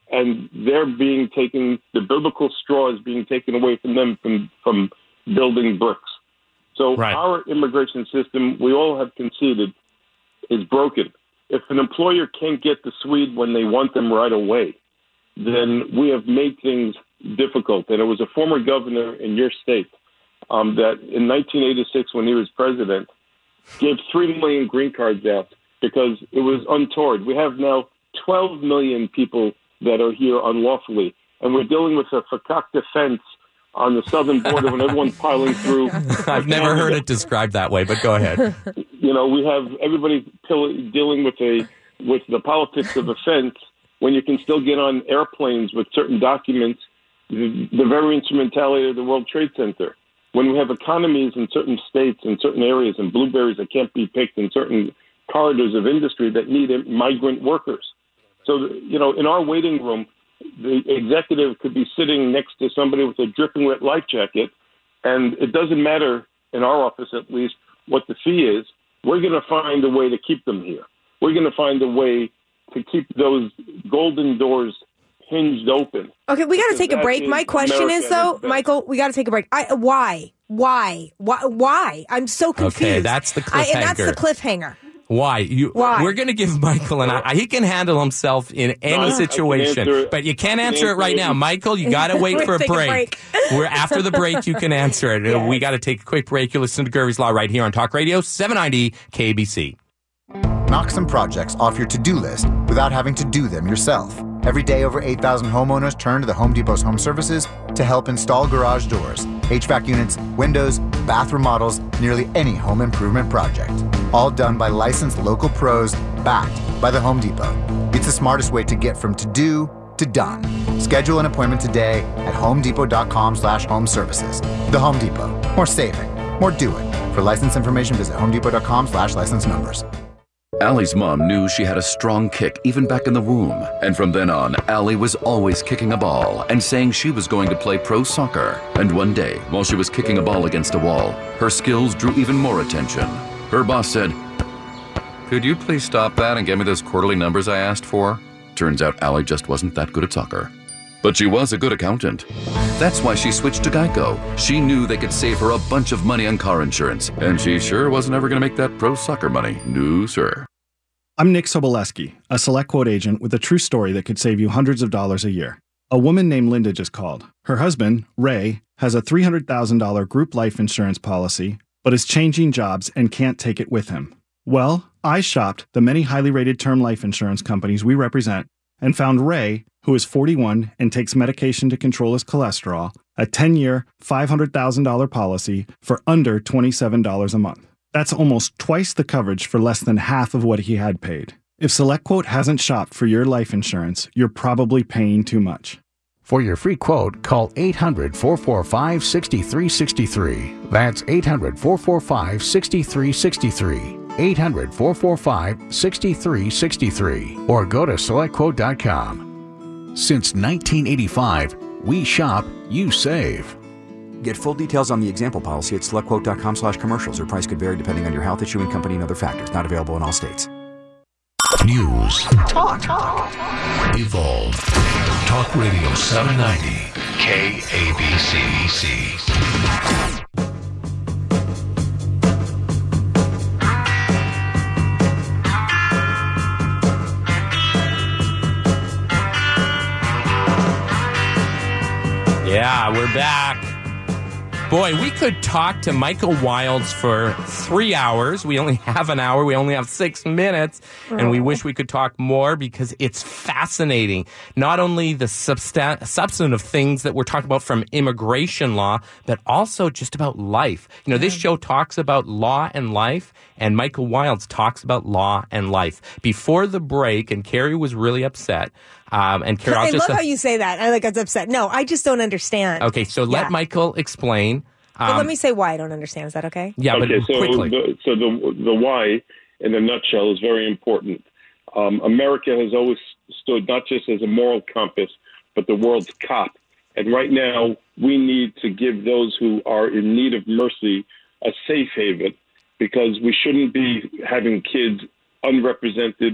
and they're being taken, the biblical straw is being taken away from them from, from building bricks. So right. our immigration system, we all have conceded, is broken. If an employer can't get the Swede when they want them right away, then we have made things difficult. And it was a former governor in your state um, that in nineteen eighty-six, when he was president, gave three million green cards out because it was untoward. We have now twelve million people that are here unlawfully, and we're dealing with a fakakta fence on the southern border when everyone's piling through. I've never heard it described that way, but go ahead. You know, we have everybody pill- dealing with a with the politics of a fence when you can still get on airplanes with certain documents, the, the very instrumentality of the World Trade Center. When we have economies in certain states and certain areas and blueberries that can't be picked in certain corridors of industry that need migrant workers. So, you know, in our waiting room, the executive could be sitting next to somebody with a dripping wet life jacket, and it doesn't matter, in our office at least, what the fee is. We're going to find a way to keep them here. We're going to find a way to keep those golden doors hinged open. Okay, we got to take a break. is My question America is, though, at its best. Michael, we got to take a break. I, why? Why? Why? Why? I'm so confused. Okay, that's the I, and that's the cliffhanger. cliffhanger. Why? You, Why? We're going to give Michael and I, he can handle himself in any I can situation, answer it. but you can't I can answer it answer right it. now. Michael, you got to wait We're for a taking a break. break. We're after the break, you can answer it. Yes. We got to take a quick break. You listen to Gervie's Law right here on Talk Radio seven ninety K B C. Knock some projects off your to-do list without having to do them yourself. Every day, over eight thousand homeowners turn to the Home Depot's home services to help install garage doors, H V A C units, windows, bathroom models, nearly any home improvement project. All done by licensed local pros, backed by the Home Depot. It's the smartest way to get from to-do to done. Schedule an appointment today at homedepot.com slash home services. The Home Depot. More saving. More doing. For license information, visit homedepot.com slash license numbers. Allie's mom knew she had a strong kick even back in the womb. And from then on, Allie was always kicking a ball and saying she was going to play pro soccer. And one day, while she was kicking a ball against a wall, her skills drew even more attention. Her boss said, "Could you please stop that and get me those quarterly numbers I asked for?" Turns out Allie just wasn't that good at soccer. But she was a good accountant. That's why she switched to Geico. She knew they could save her a bunch of money on car insurance, and she sure wasn't ever going to make that pro soccer money. No, sir. I'm Nick Soboleski, a Select Quote agent with a true story that could save you hundreds of dollars a year. A woman named Linda just called. Her husband, Ray, has a three hundred thousand dollars group life insurance policy, but is changing jobs and can't take it with him. Well, I shopped the many highly rated term life insurance companies we represent and found Ray, who is forty-one and takes medication to control his cholesterol, a ten-year, five hundred thousand dollars policy for under twenty-seven dollars a month. That's almost twice the coverage for less than half of what he had paid. If SelectQuote hasn't shopped for your life insurance, you're probably paying too much. For your free quote, call eight hundred, four four five, six three six three. That's eight hundred, four four five, six three six three. eight hundred, four four five, six three six three. Or go to select quote dot com. Since nineteen eighty-five, we shop, you save. Get full details on the example policy at selectquote.com slash commercials. Or price could vary depending on your health, issuing company, and other factors. Not available in all states. News. Talk. Talk. Evolve. Talk Radio seven ninety. K A B C. Yeah, we're back. Boy, we could talk to Michael Wilds for three hours. We only have an hour. We only have six minutes. And we wish we could talk more because it's fascinating. Not only the substan- substantive things that we're talking about from immigration law, but also just about life. You know, this show talks about law and life, and Michael Wilds talks about law and life. Before the break, and Carrie was really upset. Um, and Carrie, I'll I just, love how you say that. I like it's upset. No, I just don't understand. Okay, so let Yeah. Michael explain. But Um, let me say why I don't understand. Is that okay? Yeah, okay, but so quickly. The, so the the why, in a nutshell, is very important. Um, America has always stood not just as a moral compass, but the world's cop. And right now, we need to give those who are in need of mercy a safe haven, because we shouldn't be having kids unrepresented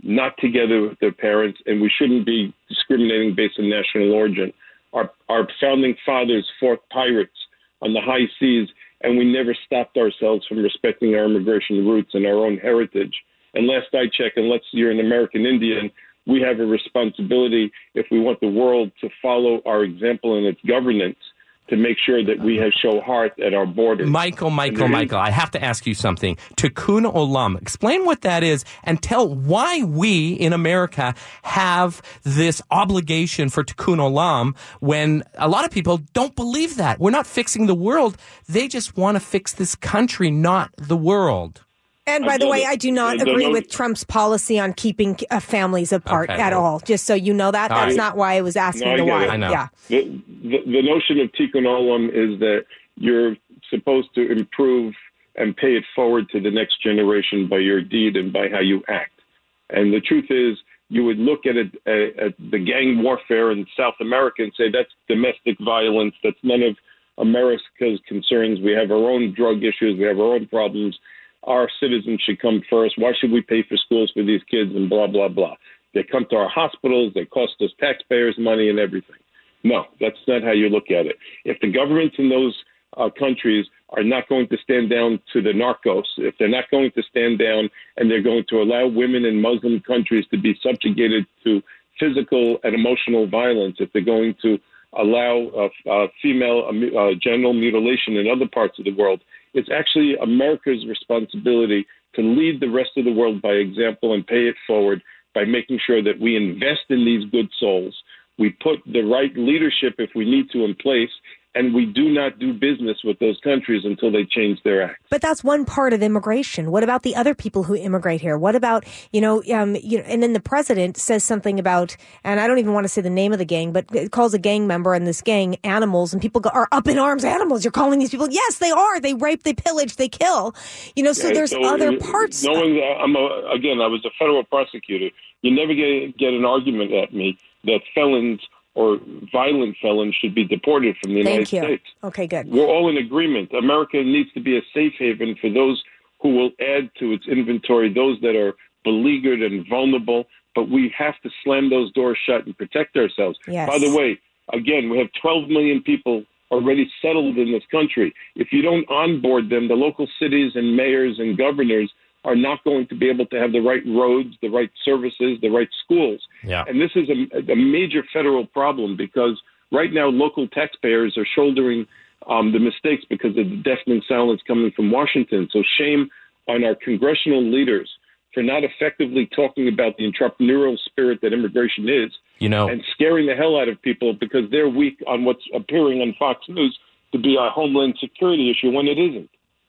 not together with their parents, and we shouldn't be discriminating based on national origin. Our, our founding fathers fought pirates on the high seas, and we never stopped ourselves from respecting our immigration roots and our own heritage. And last I checked, unless you're an American Indian, we have a responsibility, if we want the world to follow our example in its governance, to make sure that we have show heart at our borders. Michael, Michael, Michael, I have to ask you something. Tikkun Olam, explain what that is and tell why we in America have this obligation for Tikkun Olam when a lot of people don't believe that. We're not fixing the world. They just want to fix this country, not the world. And by the way, I do not agree with Trump's policy on keeping uh, families apart Okay. at all. Just so you know that. All That's right. not why I was asking No, I the get why. it. I know. Yeah. The, the, the notion of Tikkun Olam is that you're supposed to improve and pay it forward to the next generation by your deed and by how you act. And the truth is, you would look at, it, at, at the gang warfare in South America and say that's domestic violence, that's none of America's concerns. We have our own drug issues, we have our own problems. Our citizens should come first. Why should we pay for schools for these kids and blah, blah, blah? They come to our hospitals. They cost us taxpayers money and everything. No, that's not how you look at it. If the governments in those uh, countries are not going to stand down to the narcos, if they're not going to stand down and they're going to allow women in Muslim countries to be subjugated to physical and emotional violence, if they're going to allow uh, uh, female uh, genital mutilation in other parts of the world, it's actually America's responsibility to lead the rest of the world by example and pay it forward by making sure that we invest in these good souls. We put the right leadership, if we need to, in place, and we do not do business with those countries until they change their acts. But that's one part of immigration. What about the other people who immigrate here? What about, you know, um, you know, and then the president says something about, and I don't even want to say the name of the gang, but it calls a gang member and this gang animals, and people go, are up in arms animals. You're calling these people? Yes, they are. They rape, they pillage, they kill. You know, so Yeah, there's so, other uh, parts. Knowing that I'm a, again, I was a federal prosecutor. You never get, get an argument at me that felons or violent felons should be deported from the United Thank you. States. Okay, good. We're all in agreement. America needs to be a safe haven for those who will add to its inventory, those that are beleaguered and vulnerable, but we have to slam those doors shut and protect ourselves. Yes. By the way, again, we have twelve million people already settled in this country. If you don't onboard them, the local cities and mayors and governors are not going to be able to have the right roads, the right services, the right schools. Yeah. And this is a, a major federal problem because right now local taxpayers are shouldering um, the mistakes because of the deafening silence coming from Washington. So shame on our congressional leaders for not effectively talking about the entrepreneurial spirit that immigration is, You know, and scaring the hell out of people because they're weak on what's appearing on Fox News to be a homeland security issue when it isn't.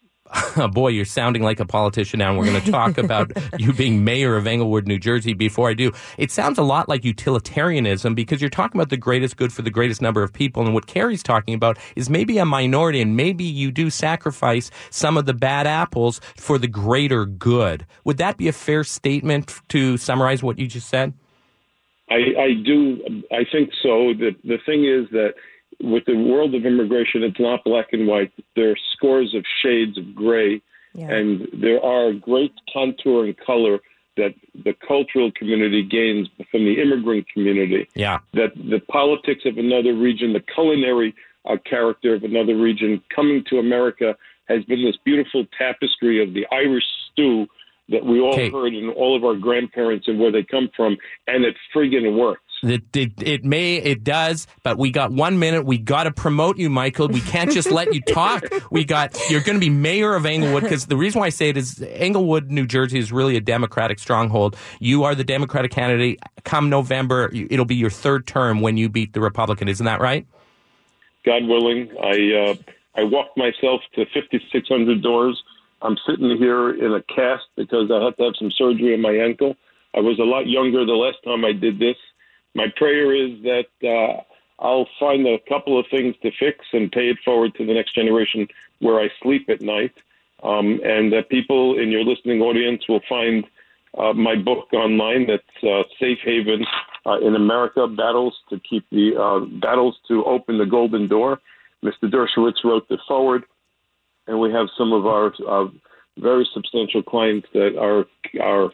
boy, you're sounding like a politician now, and we're going to talk about you being mayor of Englewood, New Jersey. Before I do, it sounds a lot like utilitarianism because you're talking about the greatest good for the greatest number of people, and what Carrie's talking about is maybe a minority, and maybe you do sacrifice some of the bad apples for the greater good. Would that be a fair statement to summarize what you just said? I, I do. I think so. The, the thing is that with the world of immigration, it's not black and white. There are scores of shades of gray, yeah. and there are great contour and color that the cultural community gains from the immigrant community. Yeah. That the politics of another region, the culinary uh, character of another region coming to America has been this beautiful tapestry of the Irish stew that we all okay. heard in all of our grandparents and where they come from, and it friggin' works. It, it, it may, it does, but we got one minute. We got to promote you, Michael. We can't just let you talk. We got, you're going to be mayor of Englewood, because the reason why I say it is Englewood, New Jersey is really a Democratic stronghold. You are the Democratic candidate. Come November, it'll be your third term when you beat the Republican. Isn't that right? God willing. I, uh, I walked myself to fifty-six hundred doors. I'm sitting here in a cast because I had to have some surgery on my ankle. I was a lot younger the last time I did this. My prayer is that uh, I'll find a couple of things to fix and pay it forward to the next generation where I sleep at night, um, and that people in your listening audience will find uh, my book online. That's uh, Safe Haven uh, in America, Battles to Keep the uh, Battles to Open the Golden Door. Mister Dershowitz wrote the forward, and we have some of our uh, very substantial clients that are are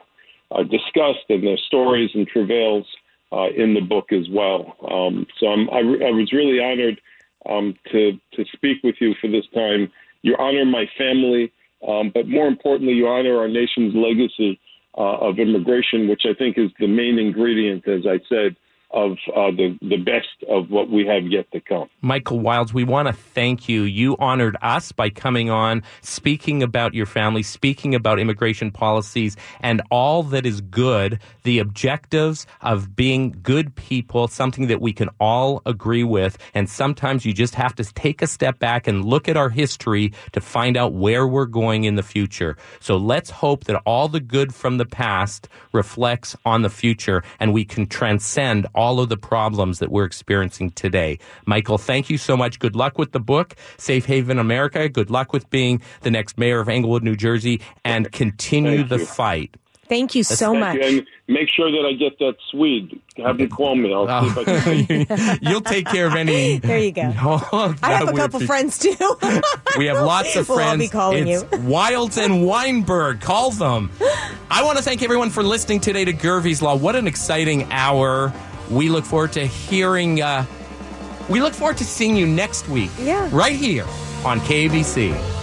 uh, discussed, and their stories and travails uh, in the book as well. Um, so I'm, I, I was really honored um, to to speak with you for this time. You honor my family, um, but more importantly, you honor our nation's legacy uh, of immigration, which I think is the main ingredient, as I said, of uh, the, the best of what we have yet to come. Michael Wildes, we want to thank you. You honored us by coming on, speaking about your family, speaking about immigration policies and all that is good, the objectives of being good people, something that we can all agree with. And sometimes you just have to take a step back and look at our history to find out where we're going in the future. So let's hope that all the good from the past reflects on the future and we can transcend all of the problems that we're experiencing today. Michael, thank you so much. Good luck with the book, Safe Haven America. Good luck with being the next mayor of Englewood, New Jersey, and continue Thank the you. fight. Thank you so Thank much. you. And make sure that I get that Swede. Have you call me. I'll see if I can. You'll take care of any. There you go. Oh, I have a that couple would be- friends too. We have lots of We'll all friends. be calling it's you. Wildes and Weinberg. Call them. I want to thank everyone for listening today to Gervie's Law. What an exciting hour. We look forward to hearing, uh, we look forward to seeing you next week. Yeah. Right here on K A B C.